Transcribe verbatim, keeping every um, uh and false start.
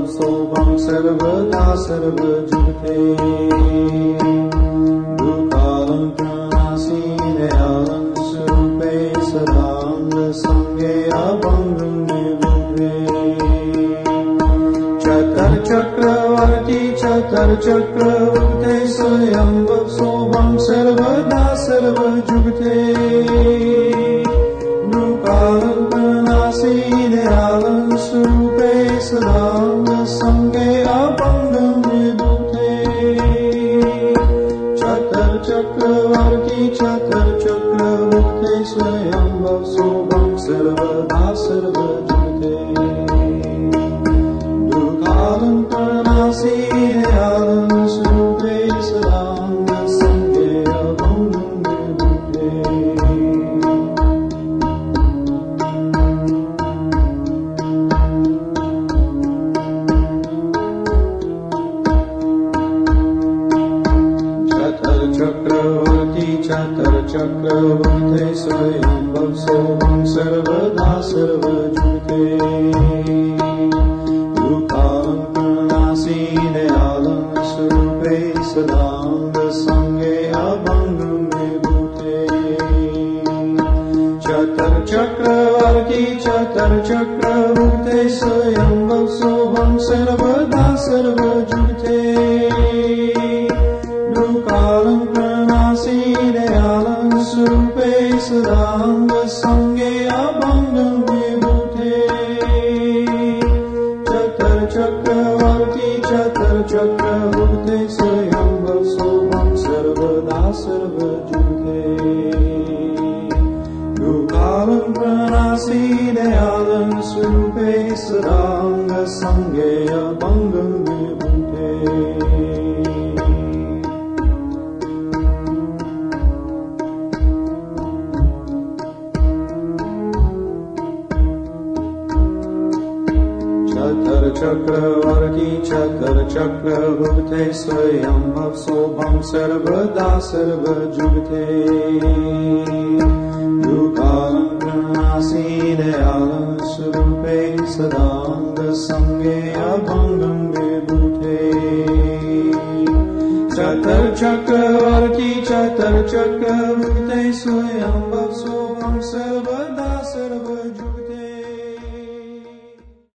सोभं सर्वदा सर्वजुगते दुःखालं प्रणासी दयालं स्वरूपे सदांग संगे अभंगं विबुधे चतर चक्रवर्ती चतर चक्रवर्ते स्वयं सोभं सर्वदा सर्वजुगते दुःखालं प्रणासी दयालं स्वरूपे सदांग संगे अभंगं विबुधे चतर चक्रवर्ती चतर चक्रवर्ते स्वयं सोभं सर्वदा सर्वजुगते दुःखालं प्रणासी दयालं स्वरूपे सदांग संगे अभंगं विबुधे चक्रवर्ती चतर चक्रवर्ते स्वयं सोभं सर्वदा सर्वजुगते दुःखालं प्रणासी दयालं स्वरूपे सदांग संगे अभंगं विबुधे चतर चक्रवर्ती चतर चक्रवर्ते स्वयं सोभं सर्वदा सर्वजुगते दुःखालं प्रणासी दयालं स्वरूपे सदांग संगे अभंगं विबुधे चतर चक्रवर्ती चतर चक्रवर्ते स्वयं सोभं सर्वदा सर्वजुगते दुःखालं प्रणासी दयालं स्वरूपे सदांग संगे अभंगं विबुधे चतर चक्रवर्ती चतर चक्रवर्ते स्वयं सोभं सर्वदा सर्वजुगते दुःखालं प्रणासी दयालं स्वरूपे सदांग संगे अभंगं विबुधे चतर चक्रवर्ती चतर चक्रवर्ते स्वयं सोभं सर्वदा सर्व